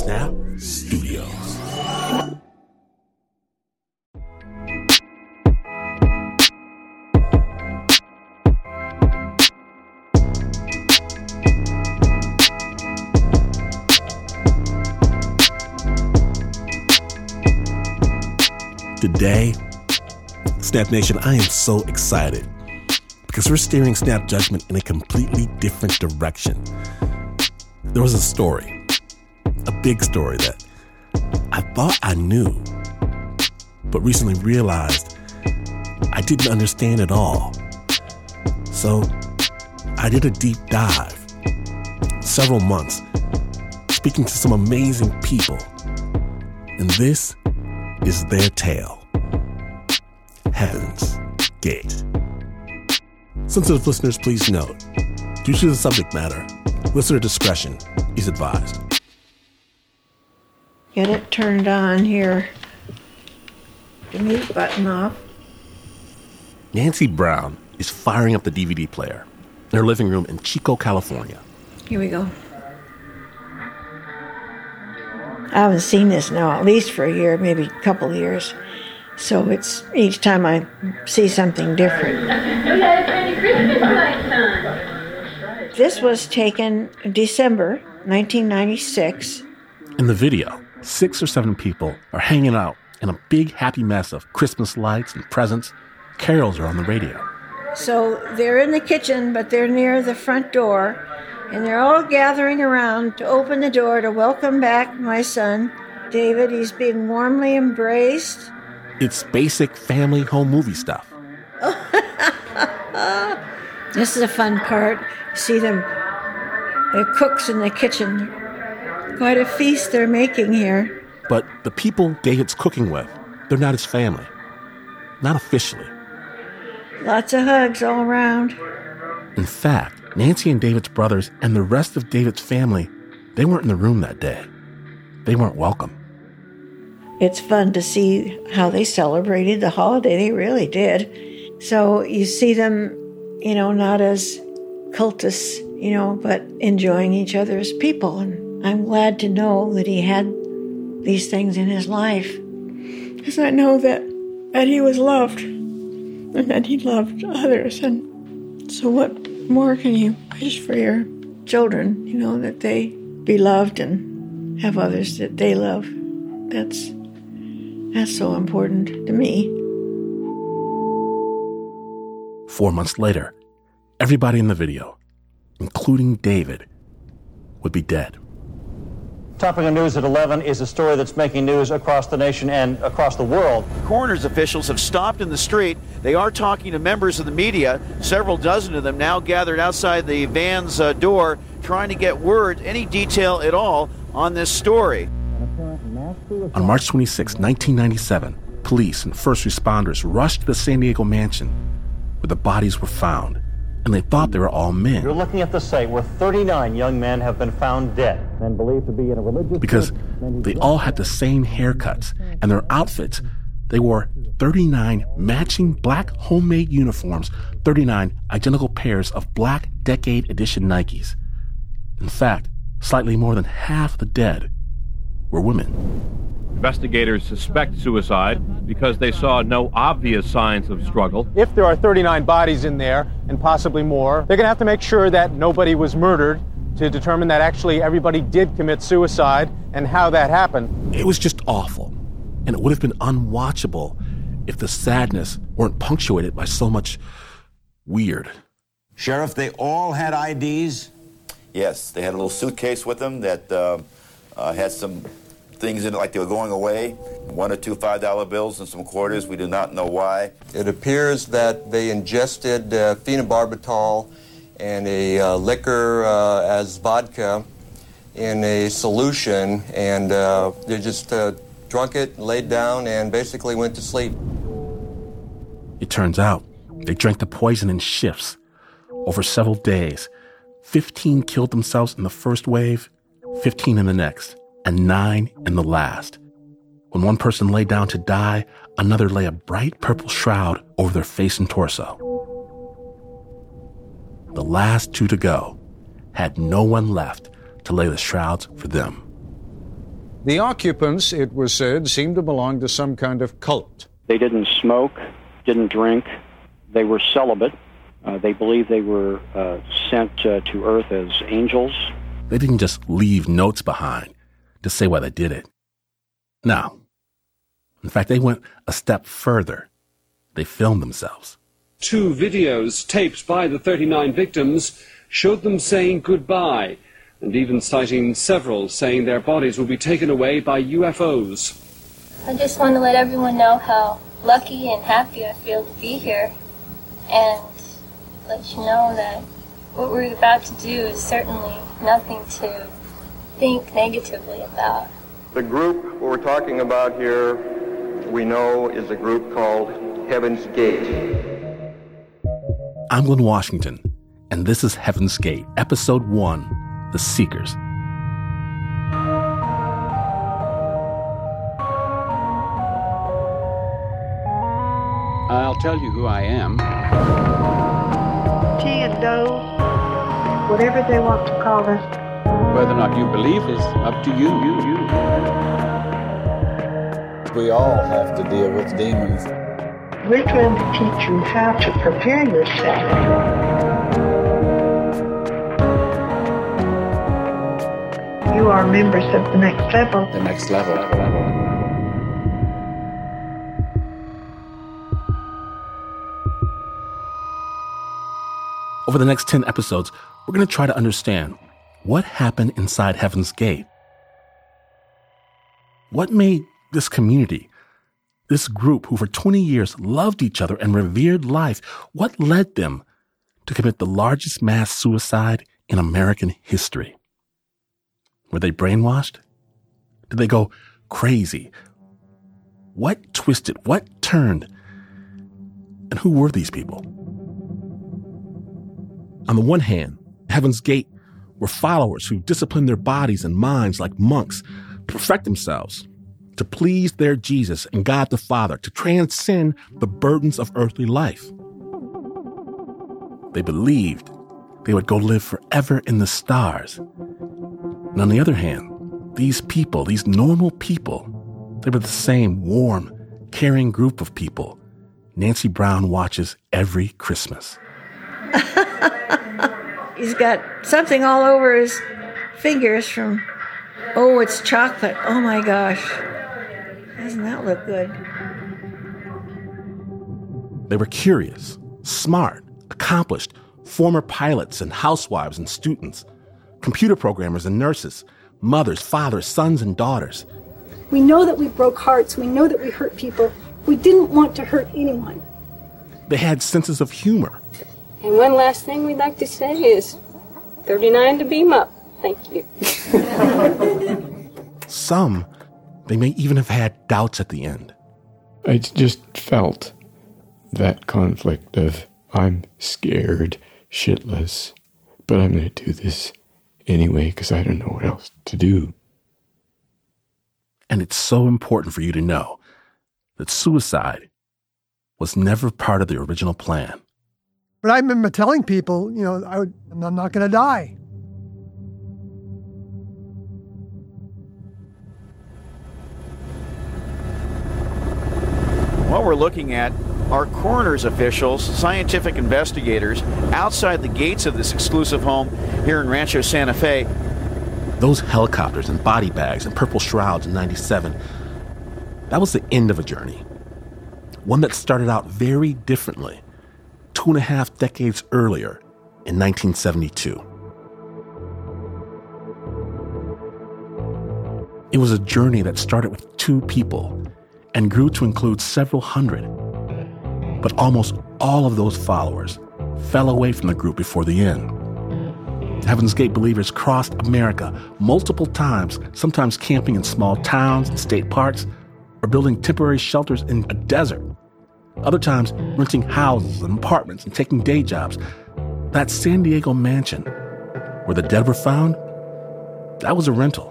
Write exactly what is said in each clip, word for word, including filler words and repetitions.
Snap Studios. Today, Snap Nation, I am so excited because we're steering Snap Judgment in a completely different direction. There was a story, a big story that I thought I knew, but recently realized I didn't understand at all. So I did a deep dive, several months, speaking to some amazing people, and this is their tale. Heaven's Gate. Sensitive listeners, please note, due to the subject matter, listener discretion is advised. Get it turned on here. The mute button off. Nancy Brown is firing up the D V D player in her living room in Chico, California. Here we go. I haven't seen this now at least for a year, maybe a couple of years. So it's each time I see something different. This was taken in December nineteen ninety-six. In the video, six or seven people are hanging out in a big happy mess of Christmas lights and presents. Carols are on the radio. So they're in the kitchen, but they're near the front door, and they're all gathering around to open the door to welcome back my son, David. He's being warmly embraced. It's basic family home movie stuff. This is a fun part. See them, the cooks in the kitchen. Quite a feast they're making here. But the people David's cooking with, they're not his family. Not officially. Lots of hugs all around. In fact, Nancy and David's brothers and the rest of David's family, they weren't in the room that day. They weren't welcome. It's fun to see how they celebrated the holiday. They really did. So you see them, you know, not as cultists, you know, but enjoying each other as people. And I'm glad to know that he had these things in his life. Because I know that, that he was loved and that he loved others. And so what more can you wish for your children, you know, that they be loved and have others that they love? That's That's so important to me. Four months later, everybody in the video, including David, would be dead. Topping the news at eleven is a story that's making news across the nation and across the world. Coroner's officials have stopped in the street. They are talking to members of the media, several dozen of them now gathered outside the van's uh, door, trying to get word, any detail at all, on this story. On March twenty-sixth, nineteen ninety-seven, police and first responders rushed to the San Diego mansion where the bodies were found, and they thought they were all men. You're looking at the site where thirty-nine young men have been found dead, men believed to be in a religious... Because they all had the same haircuts, and their outfits, they wore thirty-nine matching black homemade uniforms, thirty-nine identical pairs of black Decade Edition Nikes. In fact, slightly more than half the dead were women. Investigators suspect suicide because they saw no obvious signs of struggle. If there are thirty-nine bodies in there, and possibly more, they're going to have to make sure that nobody was murdered to determine that actually everybody did commit suicide and how that happened. It was just awful, and it would have been unwatchable if the sadness weren't punctuated by so much weird. Sheriff, they all had I Ds? Yes, they had a little suitcase with them that uh, uh, had some things in it like they were going away. One or two five dollar bills and some quarters. We do not know why. It appears that they ingested uh, phenobarbital and a uh, liquor uh, as vodka in a solution, and uh, they just uh, drunk it, laid down, and basically went to sleep. It turns out they drank the poison in shifts. Over several days, fifteen killed themselves in the first wave, fifteen in the next, and nine in the last. When one person lay down to die, another lay a bright purple shroud over their face and torso. The last two to go had no one left to lay the shrouds for them. The occupants, it was said, seemed to belong to some kind of cult. They didn't smoke, didn't drink. They were celibate. Uh, they believed they were uh, sent uh, to Earth as angels. They didn't just leave notes behind to say why they did it. No. In fact, they went a step further. They filmed themselves. Two videos taped by the thirty-nine victims showed them saying goodbye, and even citing several saying their bodies will be taken away by U F Os. I just want to let everyone know how lucky and happy I feel to be here, and let you know that what we're about to do is certainly nothing to think negatively about. The group we're talking about here, we know, is a group called Heaven's Gate. I'm Glenn Washington, and this is Heaven's Gate, Episode one, The Seekers. I'll tell you who I am. Tea and dough, whatever they want to call us. Whether or not you believe is up to you. you, you. We all have to deal with demons. We're trying to teach you how to prepare yourself. You are members of the next level. The next level. Over the next ten episodes, we're going to try to understand what happened inside Heaven's Gate. What made this community, this group who for twenty years loved each other and revered life, what led them to commit the largest mass suicide in American history? Were they brainwashed? Did they go crazy? What twisted? What turned? And who were these people? On the one hand, Heaven's Gate were followers who disciplined their bodies and minds like monks to perfect themselves, to please their Jesus and God the Father, to transcend the burdens of earthly life. They believed they would go live forever in the stars. And on the other hand, these people, these normal people, they were the same warm, caring group of people Nancy Brown watches every Christmas. He's got something all over his fingers from, oh, it's chocolate. Oh, my gosh. Doesn't that look good? They were curious, smart, accomplished, former pilots and housewives and students, computer programmers and nurses, mothers, fathers, sons and daughters. We know that we broke hearts. We know that we hurt people. We didn't want to hurt anyone. They had senses of humor. And one last thing we'd like to say is thirty-nine to beam up. Thank you. Some, they may even have had doubts at the end. I just felt that conflict of I'm scared shitless, but I'm going to do this anyway because I don't know what else to do. And it's so important for you to know that suicide was never part of the original plan. But I remember telling people, you know, I would, I'm not going to die. What we're looking at are coroner's officials, scientific investigators outside the gates of this exclusive home here in Rancho Santa Fe. Those helicopters and body bags and purple shrouds in ninety-seven, that was the end of a journey. One that started out very differently two and a half decades earlier in nineteen seventy-two. It was a journey that started with two people and grew to include several hundred. But almost all of those followers fell away from the group before the end. Heaven's Gate believers crossed America multiple times, sometimes camping in small towns and state parks or building temporary shelters in a desert. Other times, renting houses and apartments and taking day jobs. That San Diego mansion where the dead were found, that was a rental.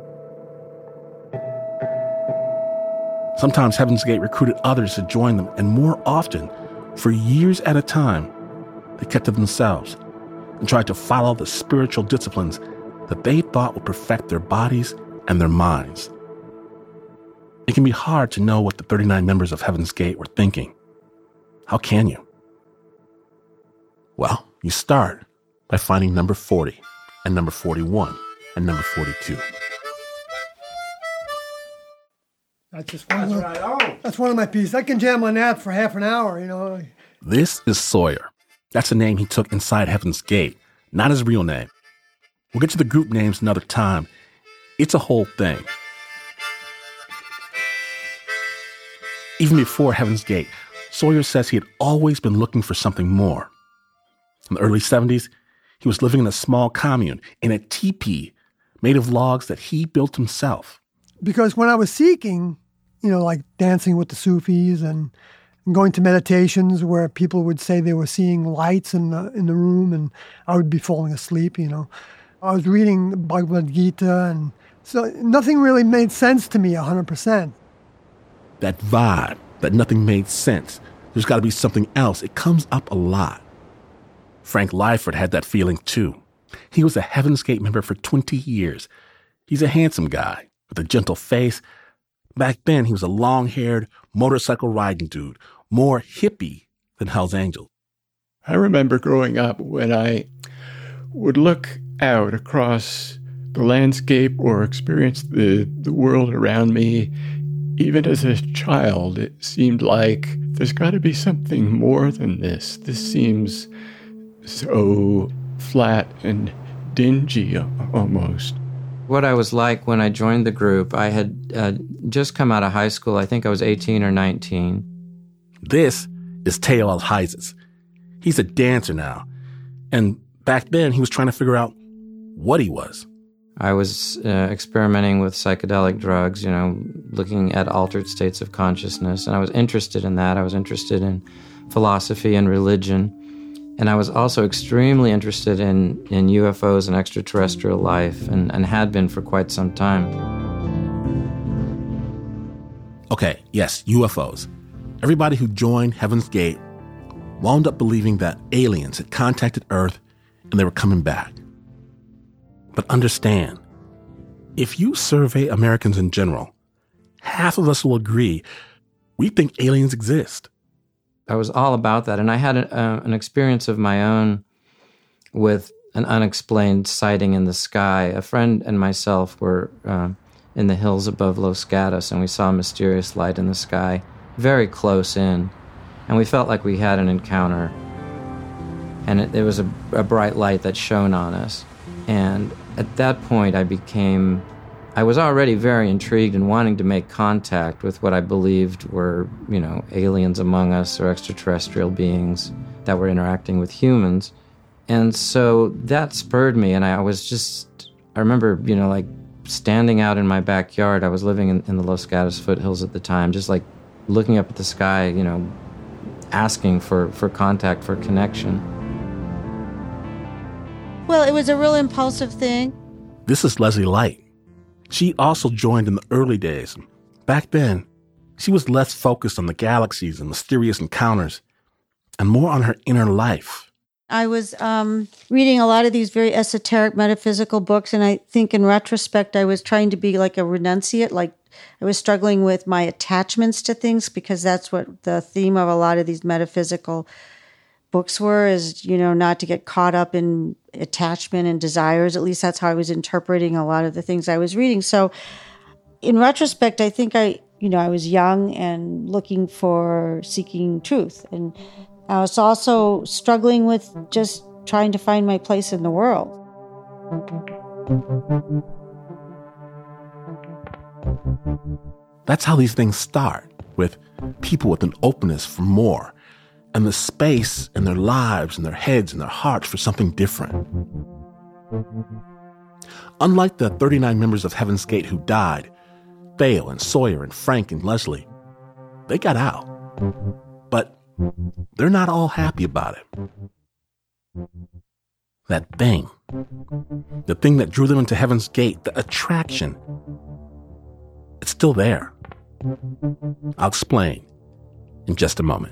Sometimes Heaven's Gate recruited others to join them, and more often, for years at a time, they kept to themselves and tried to follow the spiritual disciplines that they thought would perfect their bodies and their minds. It can be hard to know what the thirty-nine members of Heaven's Gate were thinking. How can you? Well, you start by finding number forty and number forty-one and number forty-two. That's just one. That's, of, right. oh. that's one of my pieces. I can jam on that for half an hour, you know. This is Sawyer. That's the name he took inside Heaven's Gate, not his real name. We'll get to the group names another time. It's a whole thing. Even before Heaven's Gate, Sawyer says he had always been looking for something more. In the early seventies, he was living in a small commune in a teepee made of logs that he built himself. Because when I was seeking, you know, like dancing with the Sufis and, and going to meditations where people would say they were seeing lights in the, in the room and I would be falling asleep, you know. I was reading the Bhagavad Gita, and so nothing really made sense to me one hundred percent. That vibe, that nothing made sense. There's got to be something else. It comes up a lot. Frank Lyford had that feeling too. He was a Heaven's Gate member for twenty years. He's a handsome guy with a gentle face. Back then, he was a long-haired, motorcycle riding dude, more hippie than Hell's Angels. I remember growing up when I would look out across the landscape or experience the, the world around me. Even as a child, it seemed like there's got to be something more than this. This seems so flat and dingy almost. What I was like when I joined the group, I had uh, just come out of high school. I think I was eighteen or nineteen. This is Teo Alhizes. He's a dancer now. And back then, he was trying to figure out what he was. I was uh, experimenting with psychedelic drugs, you know, looking at altered states of consciousness. And I was interested in that. I was interested in philosophy and religion. And I was also extremely interested in, in U F Os and extraterrestrial life, and, and had been for quite some time. Okay, yes, U F Os. Everybody who joined Heaven's Gate wound up believing that aliens had contacted Earth and they were coming back. But understand, if you survey Americans in general, half of us will agree we think aliens exist. I was all about that, and I had a, uh, an experience of my own with an unexplained sighting in the sky. A friend and myself were uh, in the hills above Los Gatos, and we saw a mysterious light in the sky, very close in, and we felt like we had an encounter. And it, it was a, a bright light that shone on us. And at that point, I became, I was already very intrigued and wanting to make contact with what I believed were, you know, aliens among us or extraterrestrial beings that were interacting with humans. And so that spurred me, and I was just, I remember, you know, like standing out in my backyard. I was living in, in the Los Gatos foothills at the time, just like looking up at the sky, you know, asking for, for contact, for connection. Well, it was a real impulsive thing. This is Leslie Light. She also joined in the early days. Back then, she was less focused on the galaxies and mysterious encounters and more on her inner life. I was um, reading a lot of these very esoteric metaphysical books, and I think in retrospect, I was trying to be like a renunciate, like I was struggling with my attachments to things, because that's what the theme of a lot of these metaphysical books were, is, you know, not to get caught up in attachment and desires. At least that's how I was interpreting a lot of the things I was reading. So in retrospect, I think I, you know, I was young and looking for, seeking truth. And I was also struggling with just trying to find my place in the world. That's how these things start, with people with an openness for more, and the space in their lives and their heads and their hearts for something different. Unlike the thirty-nine members of Heaven's Gate who died, Thale and Sawyer and Frank and Leslie, they got out. But they're not all happy about it. That thing, the thing that drew them into Heaven's Gate, the attraction, it's still there. I'll explain in just a moment.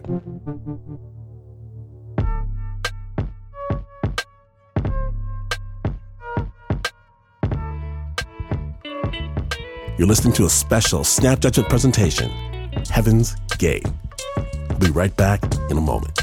You're listening to a special Snap Judgment presentation, Heaven's Gate. We'll be right back in a moment.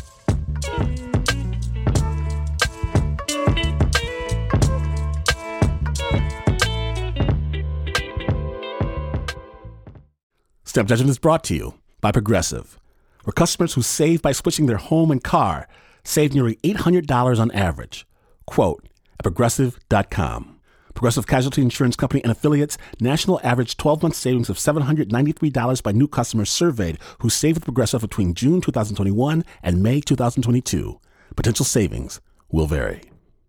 Snap Judgment is brought to you by Progressive, where customers who save by switching their home and car save nearly eight hundred dollars on average. Quote at progressive dot com. Progressive Casualty Insurance Company and affiliates, national average twelve-month savings of seven hundred ninety-three dollars by new customers surveyed who saved with Progressive between June twenty twenty-one and May twenty twenty-two. Potential savings will vary.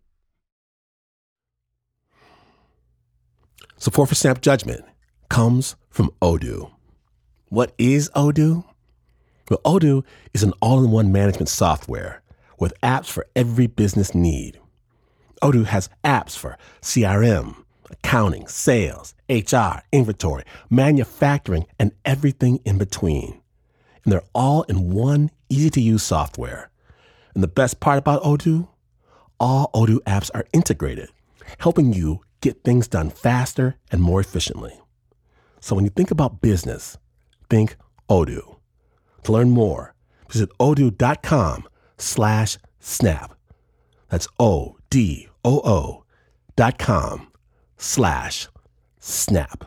Support for Snap Judgment comes from Odoo. What is Odoo? Well, Odoo is an all-in-one management software with apps for every business need. Odoo has apps for C R M, accounting, sales, H R, inventory, manufacturing, and everything in between. And they're all in one easy-to-use software. And the best part about Odoo? All Odoo apps are integrated, helping you get things done faster and more efficiently. So when you think about business, think Odoo. To learn more, visit odoo.com slash snap. That's O-D-O-O dot com slash snap.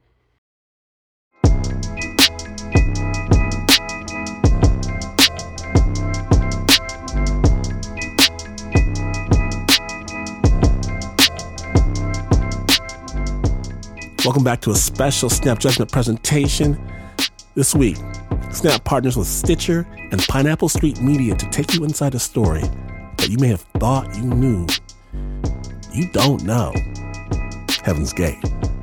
Welcome back to a special Snap Judgment presentation. This week, Snap partners with Stitcher and Pineapple Street Media to take you inside a story that you may have thought you knew. You don't know. Heaven's Gate.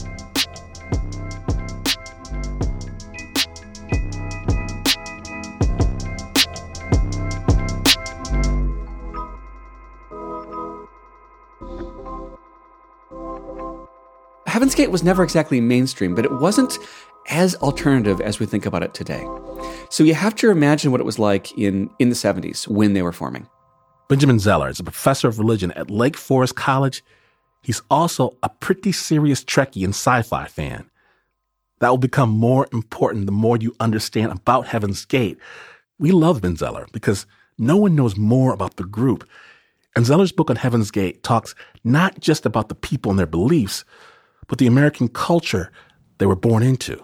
Heaven's Gate was never exactly mainstream, but it wasn't as alternative as we think about it today. So you have to imagine what it was like in, in the seventies when they were forming. Benjamin Zeller is a professor of religion at Lake Forest College. He's also a pretty serious Trekkie and sci-fi fan. That will become more important the more you understand about Heaven's Gate. We love Ben Zeller because no one knows more about the group. And Zeller's book on Heaven's Gate talks not just about the people and their beliefs, but the American culture they were born into.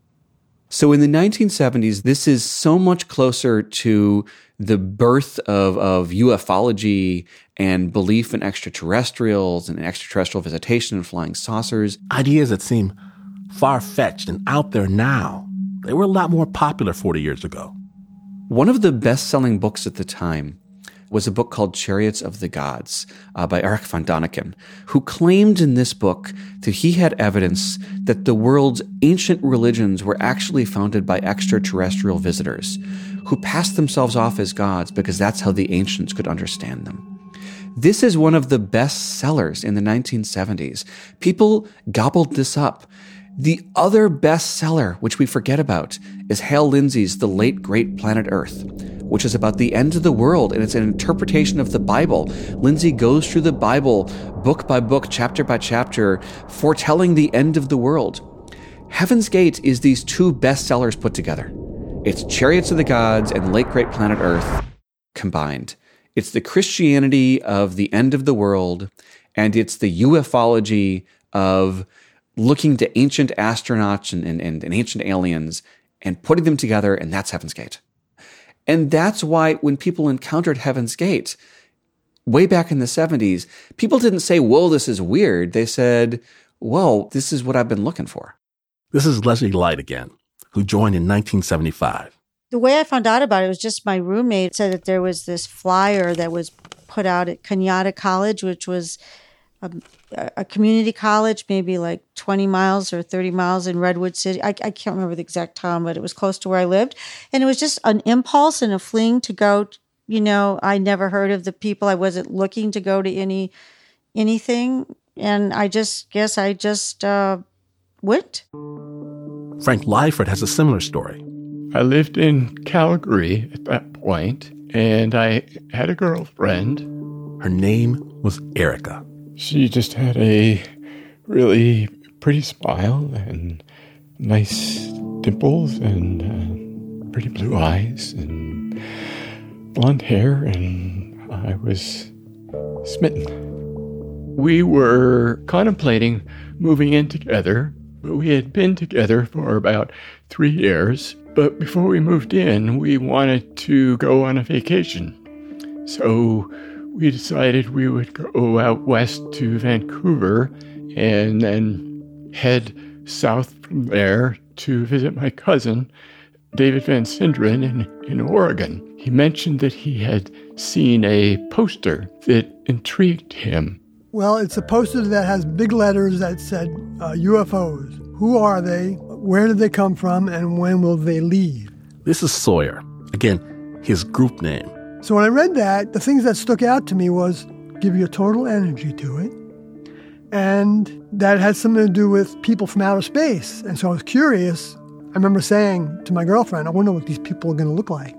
So in the nineteen seventies, this is so much closer to the birth of, of ufology and belief in extraterrestrials and extraterrestrial visitation and flying saucers. Ideas that seem far-fetched and out there now. They were a lot more popular forty years ago. One of the best-selling books at the time was a book called Chariots of the Gods uh, by Erich von Däniken, who claimed in this book that he had evidence that the world's ancient religions were actually founded by extraterrestrial visitors who passed themselves off as gods because that's how the ancients could understand them. This is one of the best sellers in the nineteen seventies. People gobbled this up. The other bestseller, which we forget about, is Hal Lindsey's The Late Great Planet Earth, which is about the end of the world, and it's an interpretation of the Bible. Lindsey goes through the Bible, book by book, chapter by chapter, foretelling the end of the world. Heaven's Gate is these two bestsellers put together. It's Chariots of the Gods and Late Great Planet Earth combined. It's the Christianity of the end of the world, and it's the ufology of looking to ancient astronauts and, and, and ancient aliens and putting them together, and that's Heaven's Gate. And that's why when people encountered Heaven's Gate, way back in the seventies, people didn't say, whoa, this is weird. They said, whoa, this is what I've been looking for. This is Leslie Light again, who joined in nineteen seventy-five. The way I found out about it was just my roommate said that there was this flyer that was put out at Kenyatta College, which was a, a community college, maybe like twenty miles or thirty miles in Redwood City. I, I can't remember the exact town, but it was close to where I lived. And it was just an impulse and a fling to go. You know, I never heard of the people. I wasn't looking to go to any anything. And I just guess I just uh, went. Frank Lyford has a similar story. I lived in Calgary at that point, and I had a girlfriend. Her name was Erica. She just had a really pretty smile, and nice dimples and uh, pretty blue eyes and blonde hair, and I was smitten. We were contemplating moving in together. We had been together for about three years, but before we moved in, we wanted to go on a vacation. So we decided we would go out west to Vancouver and then head south from there to visit my cousin, David Van Sinderen, in, in Oregon. He mentioned that he had seen a poster that intrigued him. Well, it's a poster that has big letters that said uh, U F Os. Who are they? Where did they come from? And when will they leave? This is Sawyer. Again, his group name. So when I read that, the things that stuck out to me was give your total energy to it. And that had something to do with people from outer space. And so I was curious. I remember saying to my girlfriend, I wonder what these people are going to look like.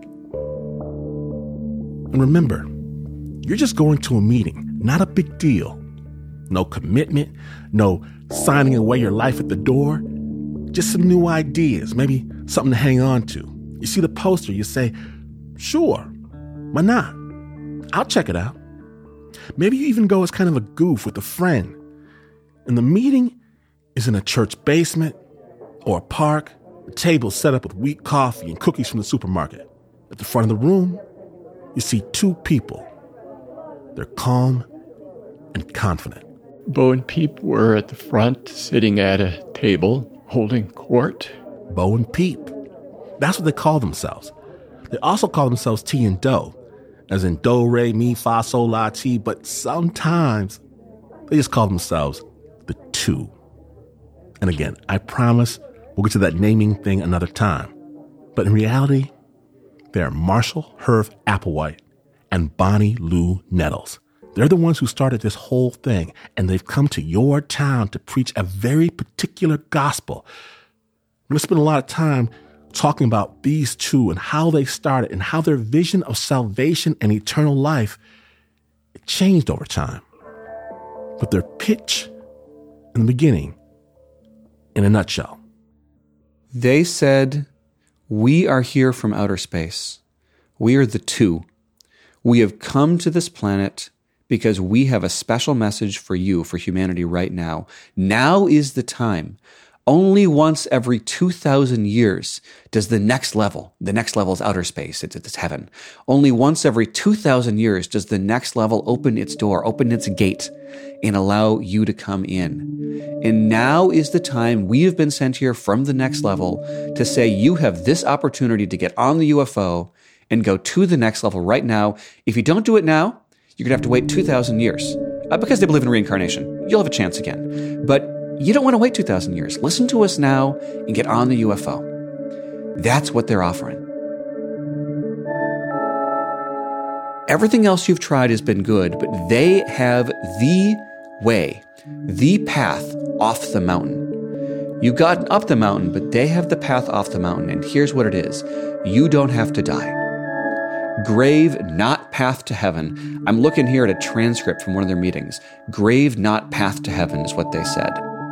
And remember, you're just going to a meeting, not a big deal. No commitment, no signing away your life at the door. Just some new ideas, maybe something to hang on to. You see the poster, you say, sure, why not? I'll check it out. Maybe you even go as kind of a goof with a friend. And the meeting is in a church basement or a park, a table set up with weak coffee and cookies from the supermarket. At the front of the room, you see two people. They're calm and confident. Bo and Peep were at the front, sitting at a table, holding court. Bo and Peep. That's what they call themselves. They also call themselves T and Do, as in do, re, mi, fa, sol, la, ti, but sometimes they just call themselves the Two. And again, I promise we'll get to that naming thing another time. But in reality, they're Marshall Herv Applewhite and Bonnie Lou Nettles. They're the ones who started this whole thing, and they've come to your town to preach a very particular gospel. I'm going to spend a lot of time talking about these two and how they started and how their vision of salvation and eternal life it changed over time. But their pitch in the beginning, in a nutshell. They said, we are here from outer space. We are the Two. We have come to this planet because we have a special message for you, for humanity right now. Now is the time. Only once every two thousand years does the next level, the next level is outer space, it's, it's heaven. Only once every two thousand years does the next level open its door, open its gate, and allow you to come in. And now is the time we have been sent here from the next level to say you have this opportunity to get on the U F O and go to the next level right now. If you don't do it now, you're going to have to wait two thousand years. Uh, because they believe in reincarnation. You'll have a chance again. But you don't want to wait two thousand years. Listen to us now and get on the U F O. That's what they're offering. Everything else you've tried has been good, but they have the way, the path off the mountain. You've gotten up the mountain, but they have the path off the mountain. And here's what it is. You don't have to die. Grave, not path to heaven. I'm looking here at a transcript from one of their meetings. Grave, not path to heaven is what they said.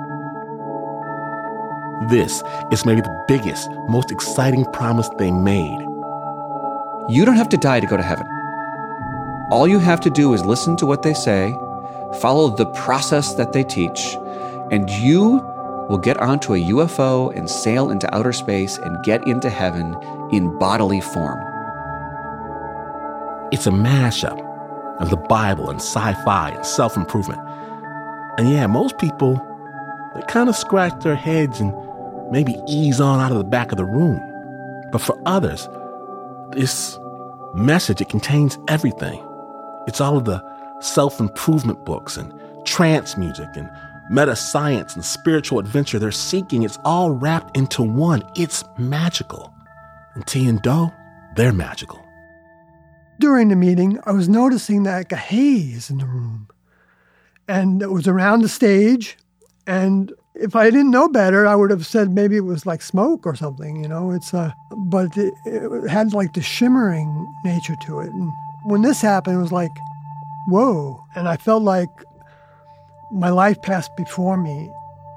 This is maybe the biggest, most exciting promise they made. You don't have to die to go to heaven. All you have to do is listen to what they say, follow the process that they teach, and you will get onto a U F O and sail into outer space and get into heaven in bodily form. It's a mashup of the Bible and sci-fi and self-improvement. And yeah, most people, they kind of scratch their heads and maybe ease on out of the back of the room. But for others, this message, it contains everything. It's all of the self-improvement books and trance music and meta-science and spiritual adventure they're seeking. It's all wrapped into one. It's magical. And T and Do, they're magical. During the meeting, I was noticing that like a haze in the room. And it was around the stage. And if I didn't know better, I would have said maybe it was like smoke or something, you know. It's uh, but it, it had like the shimmering nature to it. And when this happened, it was like, whoa. And I felt like my life passed before me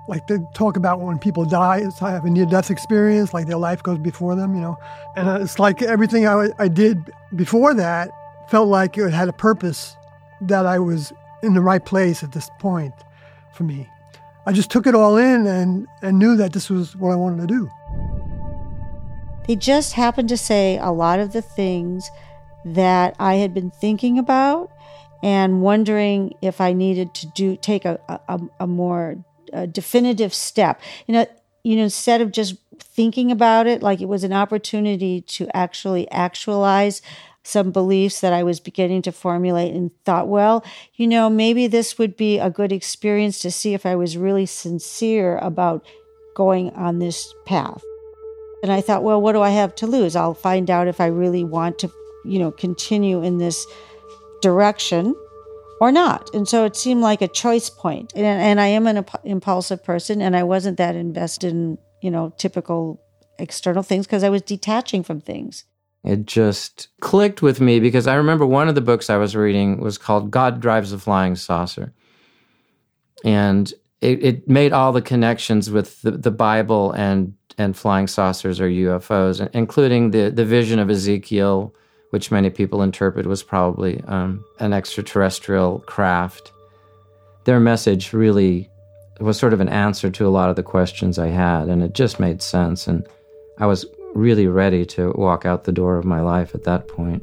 like they talk about when people die, it's have a near-death experience, like their life goes before them, you know. And it's like everything I, I did before that felt like it had a purpose, that I was in the right place at this point for me. I just took it all in and, and knew that this was what I wanted to do. They just happened to say a lot of the things that I had been thinking about and wondering if I needed to do take a, a, a more uh, definitive step. You know, you know, instead of just thinking about it, like it was an opportunity to actually actualize some beliefs that I was beginning to formulate, and thought, well, you know, maybe this would be a good experience to see if I was really sincere about going on this path. And I thought, well, what do I have to lose? I'll find out if I really want to, you know, continue in this direction or not. And so it seemed like a choice point. And, and I am an imp- impulsive person, and I wasn't that invested in, you know, typical external things because I was detaching from things. It just clicked with me because I remember one of the books I was reading was called God Drives a Flying Saucer. And it, it made all the connections with the, the Bible and, and flying saucers or U F Os, including the, the vision of Ezekiel, which many people interpret was probably um, an extraterrestrial craft. Their message really was sort of an answer to a lot of the questions I had, and it just made sense. And I was really ready to walk out the door of my life at that point.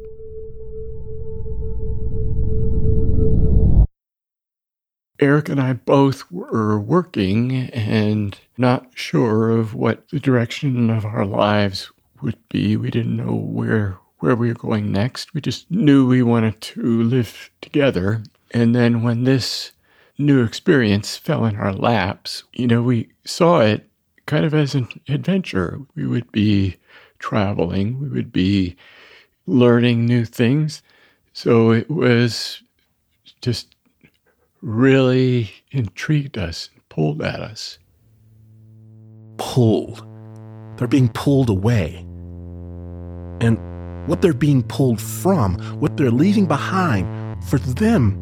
Eric and I both were working and not sure of what the direction of our lives would be. We didn't know where where we were going next. We just knew we wanted to live together. And then when this new experience fell in our laps, you know, we saw it kind of as an adventure. We would be traveling, we would be learning new things. So it was just really intrigued us, pulled at us. Pulled. They're being pulled away. And what they're being pulled from, what they're leaving behind, for them,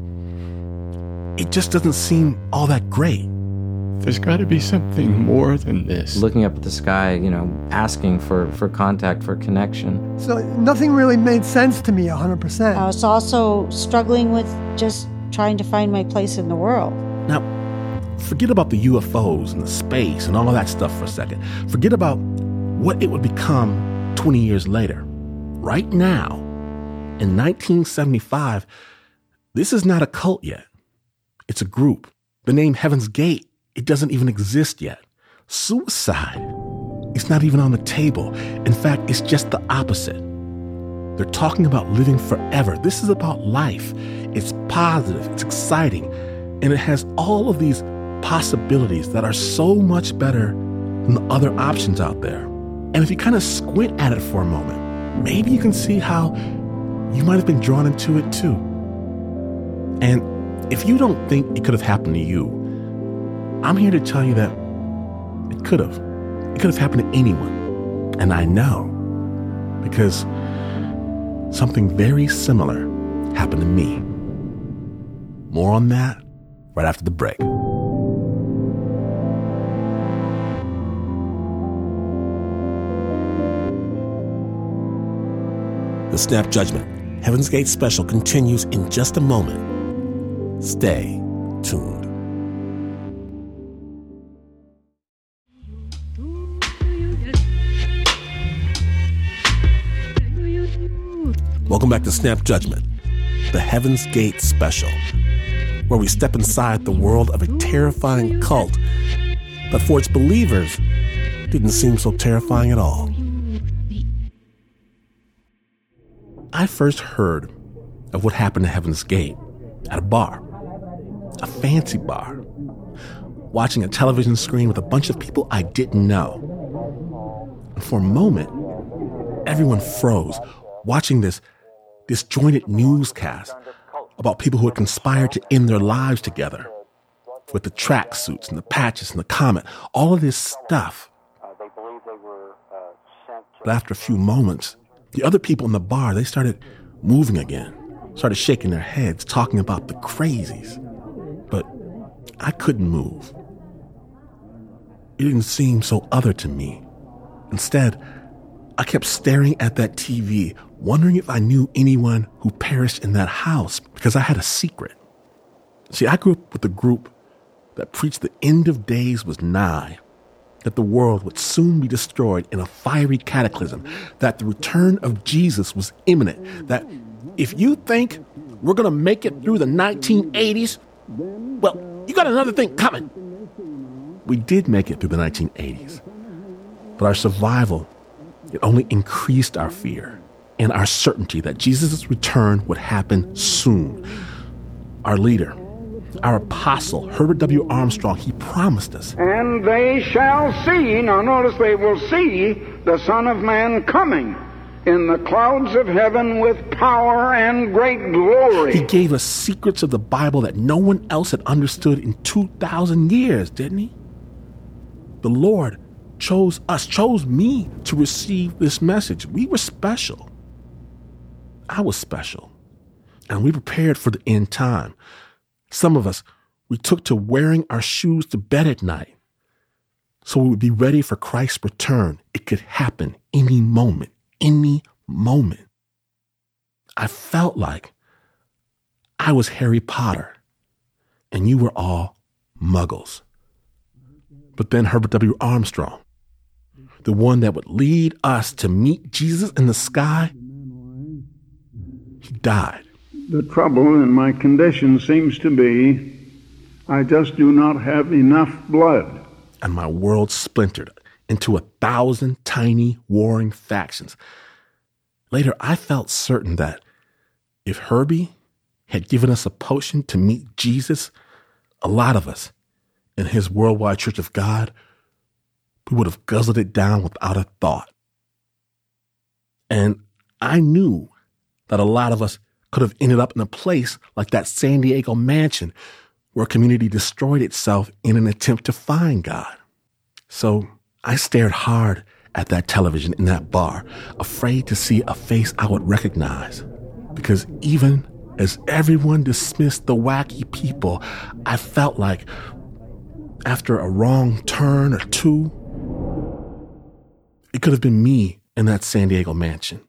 it just doesn't seem all that great. There's got to be something more than this. Looking up at the sky, you know, asking for, for contact, for connection. So nothing really made sense to me one hundred percent. I was also struggling with just trying to find my place in the world. Now, forget about the U F Os and the space and all of that stuff for a second. Forget about what it would become twenty years later. Right now, in nineteen seventy-five, this is not a cult yet. It's a group. The name Heaven's Gate, it doesn't even exist yet. Suicide, it's not even on the table. In fact, it's just the opposite. They're talking about living forever. This is about life. It's positive, it's exciting, and it has all of these possibilities that are so much better than the other options out there. And if you kind of squint at it for a moment, maybe you can see how you might have been drawn into it too. And if you don't think it could have happened to you, I'm here to tell you that it could have. It could have happened to anyone. And I know, because something very similar happened to me. More on that right after the break. The Snap Judgment Heaven's Gate special continues in just a moment. Stay tuned. Welcome back to Snap Judgment, the Heaven's Gate special, where we step inside the world of a terrifying cult that for its believers didn't seem so terrifying at all. I first heard of what happened to Heaven's Gate at a bar, a fancy bar, watching a television screen with a bunch of people I didn't know. And for a moment, everyone froze, watching this disjointed newscast about people who had conspired to end their lives together, with the tracksuits and the patches and the comet, all of this stuff. But after a few moments, the other people in the bar, they started moving again, started shaking their heads, talking about the crazies. But I couldn't move. it didn't seem so other to me. Instead, I kept staring at that T V, wondering if I knew anyone who perished in that house, because I had a secret. See, I grew up with a group that preached the end of days was nigh, that the world would soon be destroyed in a fiery cataclysm, that the return of Jesus was imminent, that if you think we're going to make it through the nineteen eighties, well, you got another thing coming. We did make it through the nineteen eighties, but our survival, it only increased our fear and our certainty that Jesus' return would happen soon. Our leader, our apostle, Herbert W. Armstrong, he promised us. And they shall see, now notice they will see the Son of Man coming in the clouds of heaven with power and great glory. He gave us secrets of the Bible that no one else had understood in two thousand years, didn't he? The Lord chose us, chose me to receive this message. We were special. I was special. And we prepared for the end time. Some of us, we took to wearing our shoes to bed at night so we would be ready for Christ's return. It could happen any moment, any moment. I felt like I was Harry Potter and you were all muggles. But then Herbert W. Armstrong, the one that would lead us to meet Jesus in the sky, he died. The trouble in my condition seems to be I just do not have enough blood. And my world splintered into a thousand tiny warring factions. Later, I felt certain that if Herbie had given us a potion to meet Jesus, a lot of us in his worldwide Church of God, we would have guzzled it down without a thought. And I knew that a lot of us could have ended up in a place like that San Diego mansion where a community destroyed itself in an attempt to find God. So I stared hard at that television in that bar, afraid to see a face I would recognize. Because even as everyone dismissed the wacky people, I felt like after a wrong turn or two, it could have been me in that San Diego mansion.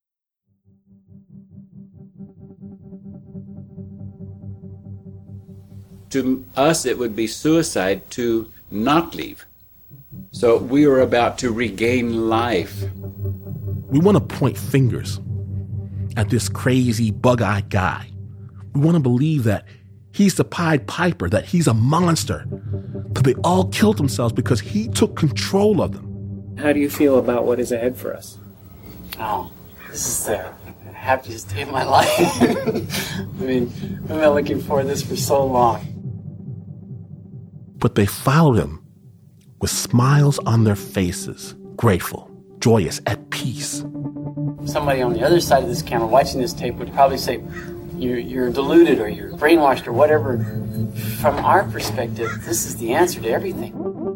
To us, it would be suicide to not leave. So we were about to regain life. We want to point fingers at this crazy bug-eyed guy. We want to believe that he's the Pied Piper, that he's a monster, that they all killed themselves because he took control of them. How do you feel about what is ahead for us? Oh, this is the happiest day of my life. I mean, I've been looking for this for so long. But they followed him with smiles on their faces, grateful, joyous, at peace. Somebody on the other side of this camera watching this tape would probably say, you're, you're deluded or you're brainwashed or whatever. From our perspective, this is the answer to everything.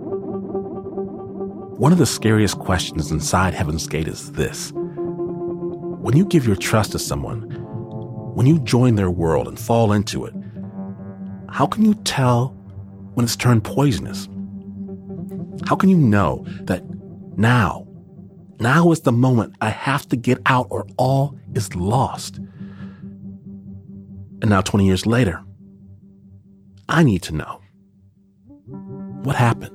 One of the scariest questions inside Heaven's Gate is this. When you give your trust to someone, when you join their world and fall into it, how can you tell when it's turned poisonous? How can you know that now, now is the moment I have to get out or all is lost? And now twenty years later, I need to know. What happened?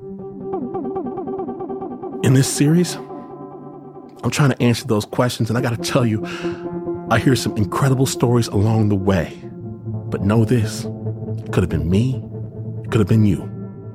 In this series, I'm trying to answer those questions, and I gotta tell you, I hear some incredible stories along the way. But know this, it could have been me, it could have been you.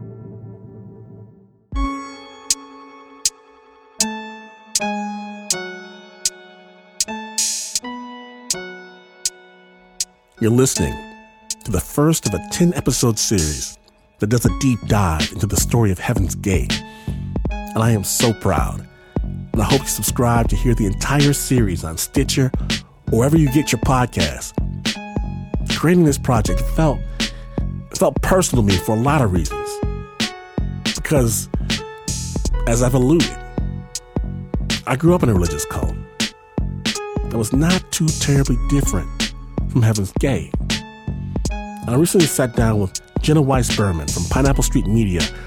You're listening to the first of a ten-episode series that does a deep dive into the story of Heaven's Gate. And I am so proud. And I hope you subscribe to hear the entire series on Stitcher or wherever you get your podcasts. Creating this project felt, it felt personal to me for a lot of reasons. Because, as I've alluded, I grew up in a religious cult that was not too terribly different from Heaven's Gate. And I recently sat down with Jenna Weiss Berman from Pineapple Street Media to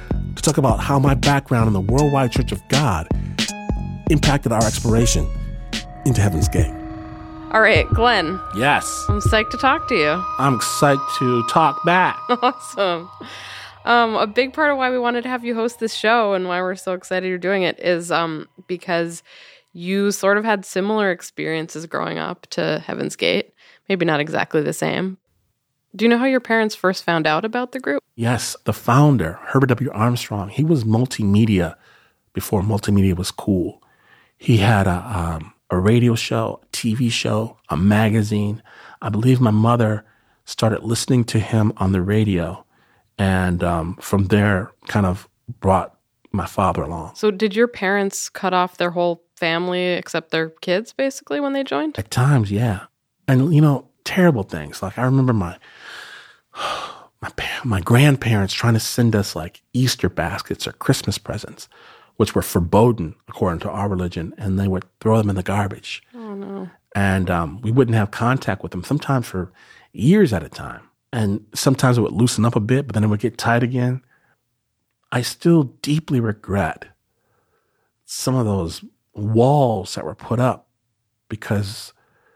talk about how my background in the Worldwide Church of God impacted our exploration into Heaven's Gate. All right, Glenn. Yes. I'm psyched to talk to you. I'm excited to talk back. Awesome. Um, a big part of why we wanted to have you host this show and why we're so excited you're doing it is um, because you sort of had similar experiences growing up to Heaven's Gate. Maybe not exactly the same. Do you know how your parents first found out about the group? Yes, the founder, Herbert W. Armstrong, he was multimedia before multimedia was cool. He had a um, a radio show, a T V show, a magazine. I believe my mother started listening to him on the radio, and um, from there kind of brought my father along. So did your parents cut off their whole family except their kids, basically, when they joined? At times, yeah. And, you know, terrible things. Like I remember my my my grandparents trying to send us like Easter baskets or Christmas presents, which were forbidden according to our religion, and they would throw them in the garbage. Oh, no. And um, we wouldn't have contact with them, sometimes for years at a time. And sometimes it would loosen up a bit, but then it would get tight again. I still deeply regret some of those walls that were put up because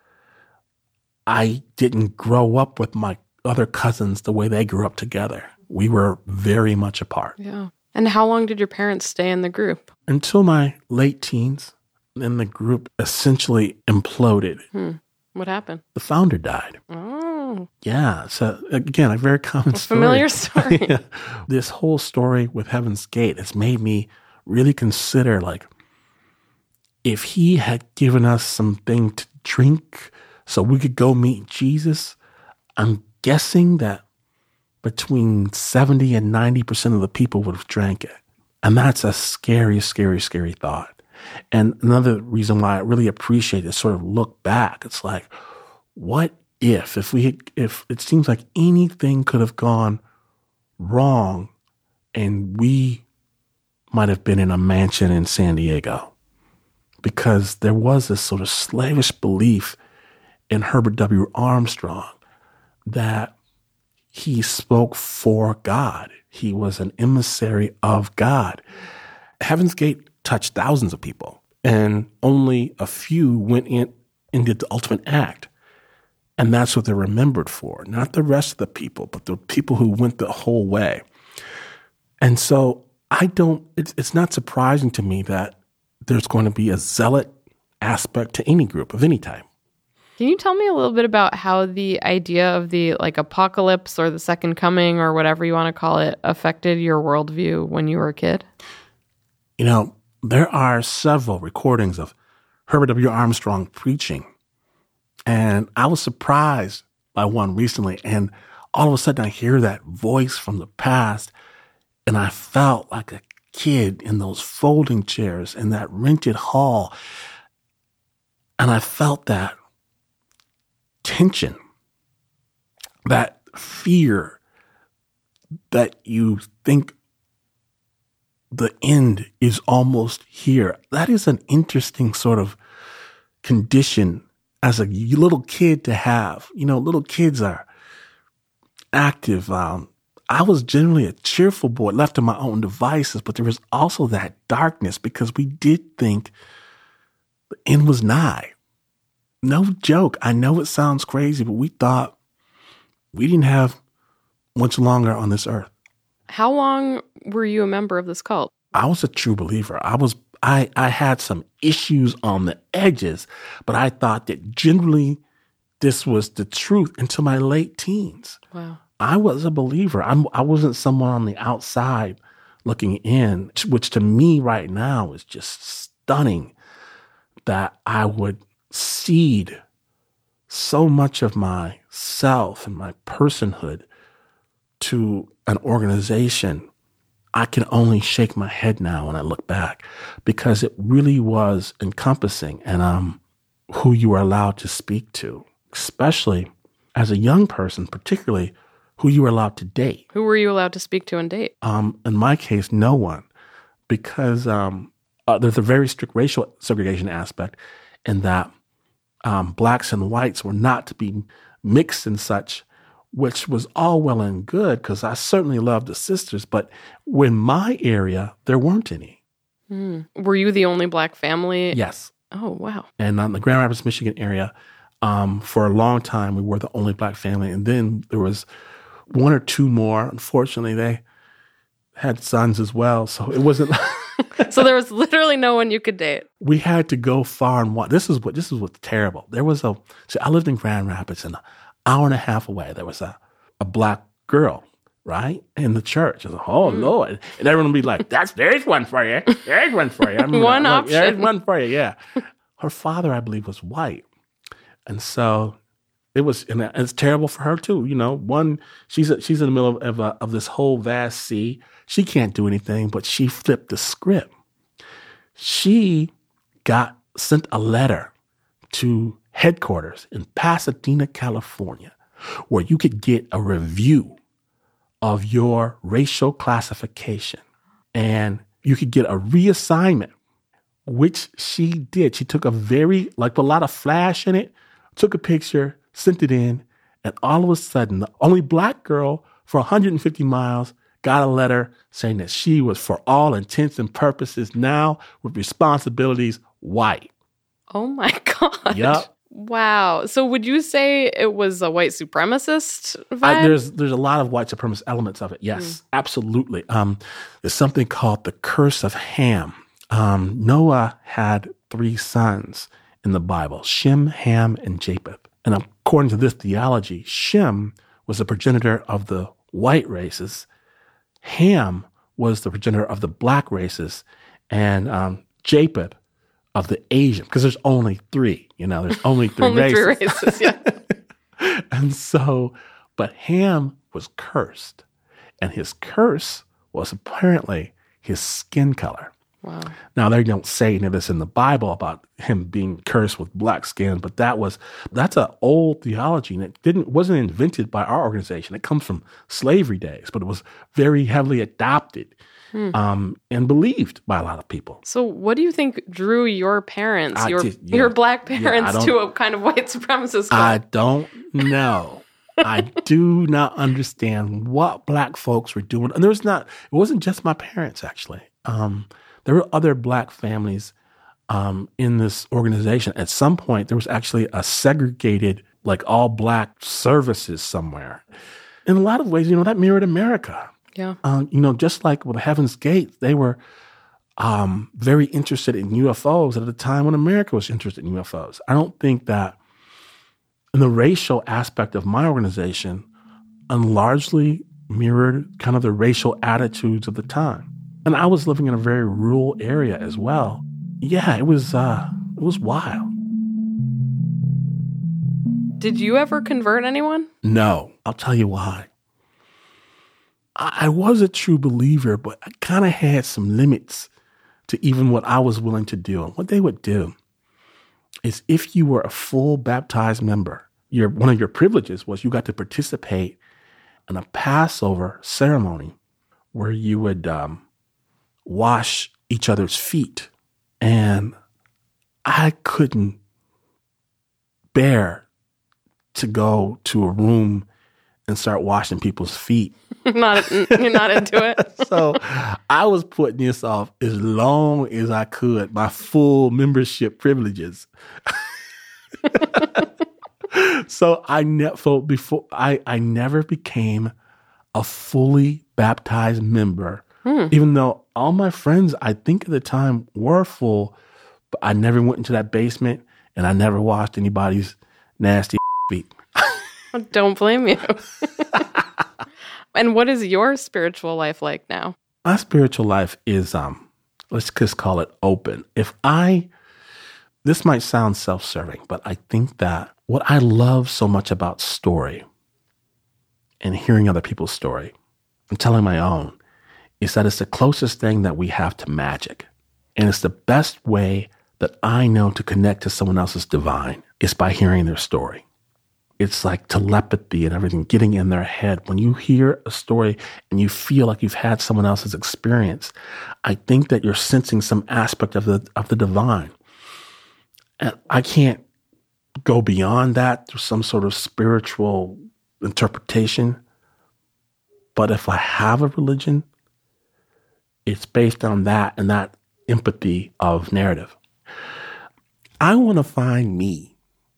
I didn't grow up with my other cousins the way they grew up together. We were very much apart. Yeah. And how long did your parents stay in the group? Until my late teens. Then the group essentially imploded. Hmm. What happened? The founder died. Oh. Yeah. So again, a very common a story. Familiar story. Yeah. This whole story with Heaven's Gate has made me really consider, like, if he had given us something to drink so we could go meet Jesus, I'm guessing that between seventy and ninety percent of the people would have drank it. And that's a scary, scary, scary thought. And another reason why I really appreciate this sort of look back, it's like, what if, if we, had, if it seems like anything could have gone wrong and we might have been in a mansion in San Diego, because there was this sort of slavish belief in Herbert W. Armstrong that he spoke for God. He was an emissary of God. Heaven's Gate touched thousands of people, and only a few went in and did the ultimate act. And that's what they're remembered for, not the rest of the people, but the people who went the whole way. And so I don't, it's, it's not surprising to me that there's going to be a zealot aspect to any group of any type. Can you tell me a little bit about how the idea of the like apocalypse or the second coming or whatever you want to call it affected your worldview when you were a kid? You know, there are several recordings of Herbert W. Armstrong preaching, and I was surprised by one recently, and all of a sudden I hear that voice from the past, and I felt like a kid in those folding chairs in that rented hall, and I felt that tension, that fear that you think the end is almost here. That is an interesting sort of condition as a little kid to have. You know, little kids are active. Um, I was generally a cheerful boy, left to my own devices, but there was also that darkness because we did think the end was nigh. No joke. I know it sounds crazy, but we thought we didn't have much longer on this earth. How long were you a member of this cult? I was a true believer. I was, I, I had some issues on the edges, but I thought that generally this was the truth until my late teens. Wow. I was a believer. I'm, I wasn't someone on the outside looking in, which to me right now is just stunning that I would cede so much of myself and my personhood to an organization. I can only shake my head now when I look back because it really was encompassing and um, who you were allowed to speak to, especially as a young person, particularly who you were allowed to date. Who were you allowed to speak to and date? Um, in my case, no one, because um, uh, there's a very strict racial segregation aspect in that um, blacks and whites were not to be mixed and such which was all well and good because I certainly loved the sisters. But in my area, there weren't any. Mm. Were you the only black family? Yes. Oh, wow. And on the Grand Rapids, Michigan area, um, for a long time, we were the only black family. And then there was one or two more. Unfortunately, they had sons as well. So it wasn't... So there was literally no one you could date. We had to go far and wide. This is what this is what's terrible. There was a... See, I lived in Grand Rapids, and an hour and a half away, there was a, a black girl, right, in the church. I was like, oh, mm. Lord. And everyone would be like, "That's there's one for you. There's one for you." I mean, one like, option. There's one for you, yeah. Her father, I believe, was white. And so it was, and it's terrible for her too. You know, one, she's a, she's in the middle of, of, a, of this whole vast sea. She can't do anything, but she flipped the script. She got sent a letter to headquarters in Pasadena, California, where you could get a review of your racial classification. And you could get a reassignment, which she did. She took a very, like a lot of flash in it, took a picture, sent it in, and all of a sudden, the only black girl for one hundred fifty miles got a letter saying that she was, for all intents and purposes, now with responsibilities, white. Oh my God. Yep. Wow. So would you say it was a white supremacist vibe? I, there's there's a lot of white supremacist elements of it. Yes, mm. absolutely. Um, there's something called the curse of Ham. Um, Noah had three sons in the Bible, Shem, Ham, and Japheth. And according to this theology, Shem was the progenitor of the white races. Ham was the progenitor of the black races. And um, Japheth of the Asian, because there's only three, you know, there's only three only races. Three races, yeah. And so, but Ham was cursed. And his curse was apparently his skin color. Wow. Now, they don't say any of this in the Bible about him being cursed with black skin, but that was, that's an old theology, and it didn't, wasn't invented by our organization. It comes from slavery days, but it was very heavily adopted hmm. um, and believed by a lot of people. So what do you think drew your parents, I your did, yeah. your black parents, yeah, to a kind of white supremacist cult? I don't know. I do not understand what black folks were doing. And there was not, it wasn't just my parents, actually. Um, there were other black families um, in this organization. At some point, there was actually a segregated, like all black services somewhere. In a lot of ways, you know, that mirrored America. Yeah. Um, you know, just like with Heaven's Gate, they were um, very interested in U F Os at a time when America was interested in U F Os. I don't think that in the racial aspect of my organization, and largely mirrored kind of the racial attitudes of the time. And I was living in a very rural area as well. Yeah, it was uh, it was wild. Did you ever convert anyone? No. I'll tell you why. I, I was a true believer, but I kind of had some limits to even what I was willing to do. And what they would do is if you were a full baptized member, your one of your privileges was you got to participate in a Passover ceremony where you would um, wash each other's feet. And I couldn't bear to go to a room and start washing people's feet. not You're not into it? So I was putting this off as long as I could, my full membership privileges. So I ne- so before I, I never became a fully baptized member, hmm. even though all my friends, I think at the time, were full, but I never went into that basement and I never washed anybody's nasty feet. Don't blame you. And what is your spiritual life like now? My spiritual life is, um, let's just call it open. If I, this might sound self-serving, but I think that what I love so much about story and hearing other people's story and telling my own is that it's the closest thing that we have to magic. And it's the best way that I know to connect to someone else's divine is by hearing their story. It's like telepathy and everything getting in their head. When you hear a story and you feel like you've had someone else's experience, I think that you're sensing some aspect of the of the divine. And I can't go beyond that through some sort of spiritual interpretation. But if I have a religion, it's based on that and that empathy of narrative. I want to find me.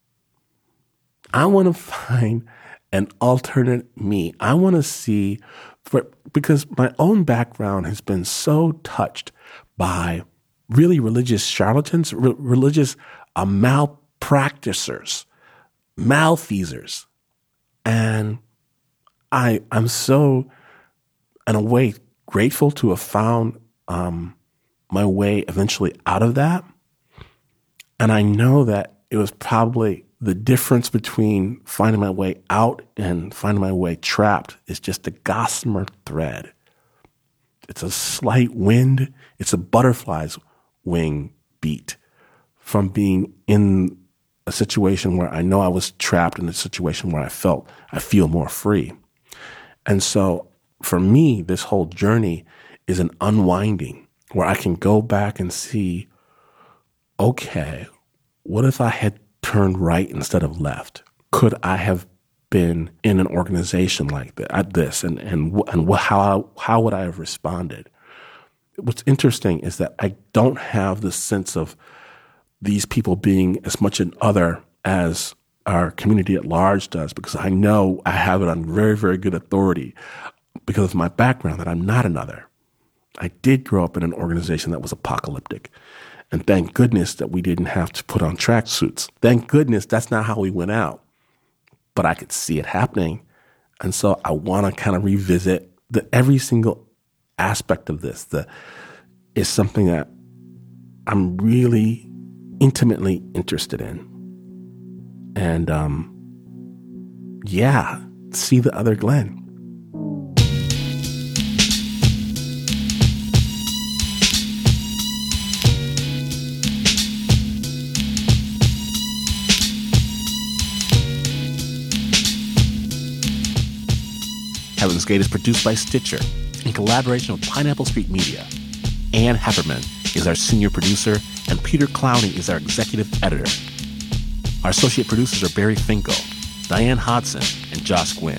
I want to find an alternate me. I want to see, for, because my own background has been so touched by really religious charlatans, re- religious uh, malpracticers, malfeasers. And I, I'm so, in a way, grateful to have found um, my way eventually out of that. And I know that it was probably the difference between finding my way out and finding my way trapped is just a gossamer thread. It's a slight wind. It's a butterfly's wing beat from being in a situation where I know I was trapped in a situation where I felt I feel more free. And so for me, this whole journey is an unwinding where I can go back and see, okay, what if I had turned right instead of left? Could I have been in an organization like this? And and and how how would I have responded? What's interesting is that I don't have the sense of these people being as much an other as our community at large does, because I know I have it on very, very good authority because of my background that I'm not another. I did grow up in an organization that was apocalyptic. And thank goodness that we didn't have to put on tracksuits. Thank goodness that's not how we went out. But I could see it happening. And so I want to kind of revisit the every single aspect of this that is something that I'm really intimately interested in. And um, yeah, see the other Glenn. Heaven's Gate is produced by Stitcher in collaboration with Pineapple Street Media. Ann Hepperman is our senior producer, and Peter Clowney is our executive editor. Our associate producers are Barry Finkel, Diane Hodson, and Josh Gwynn.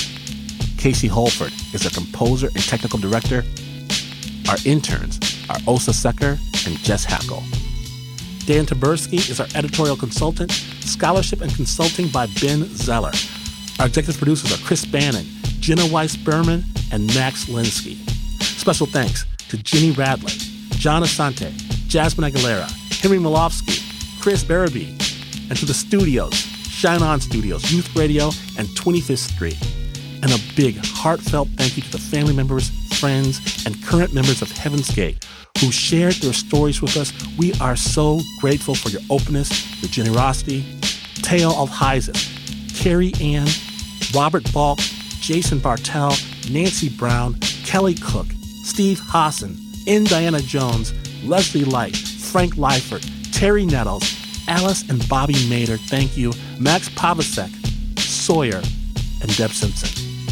Casey Holford is our composer and technical director. Our interns are Osa Secker and Jess Hackle. Dan Taberski is our editorial consultant, scholarship and consulting by Ben Zeller. Our executive producers are Chris Bannon, Jenna Weiss-Berman, and Max Linsky. Special thanks to Jenny Radley, John Asante, Jasmine Aguilera, Henry Malofsky, Chris Barabee, and to the studios, Shine On Studios, Youth Radio, and twenty-fifth Street. And a big, heartfelt thank you to the family members, friends, and current members of Heaven's Gate who shared their stories with us. We are so grateful for your openness, your generosity. Teo Alhizes, Carrie Ann, Robert Balk, Jason Bartell, Nancy Brown, Kelly Cook, Steve Hassan, N. Diana Jones, Leslie Light, Frank Lyford, Terry Nettles, Alice and Bobby Mader, thank you, Max Pavasek, Sawyer, and Deb Simpson.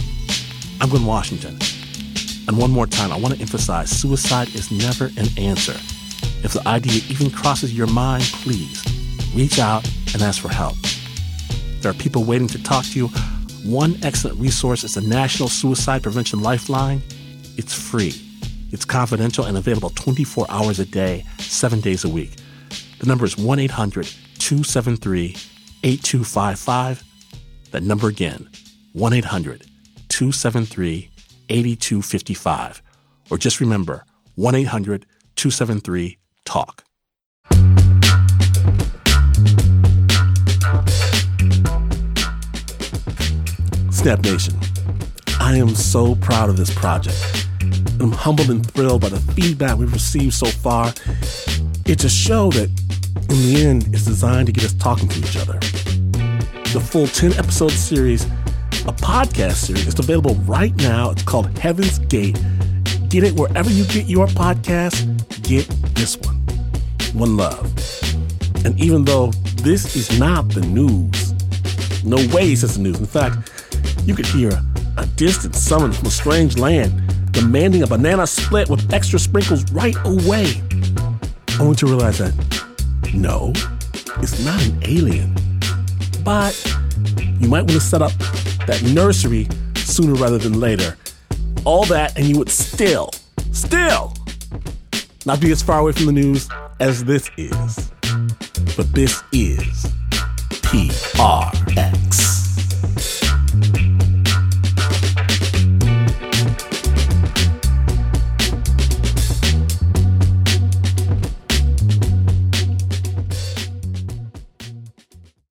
I'm Glenn Washington. And one more time, I want to emphasize, suicide is never an answer. If the idea even crosses your mind, please reach out and ask for help. There are people waiting to talk to you. One excellent resource is the National Suicide Prevention Lifeline. It's free. It's confidential and available twenty-four hours a day, seven days a week. The number is one eight hundred two seven three eight two five five. That number again, one eight hundred two seven three eight two five five. Or just remember, one eight hundred two seven three talk. Snap Nation, I am so proud of this project. I'm humbled and thrilled by the feedback we've received so far. It's a show that, in the end, is designed to get us talking to each other. The full ten-episode series, a podcast series, is available right now. It's called Heaven's Gate. Get it wherever you get your podcast. Get this one. One love. And even though this is not the news, no way is this the news. In fact, you could hear a distant summons from a strange land demanding a banana split with extra sprinkles right away. I want you to realize that, no, it's not an alien. But you might want to set up that nursery sooner rather than later. All that, and you would still, still not be as far away from the news as this is. But this is P R X.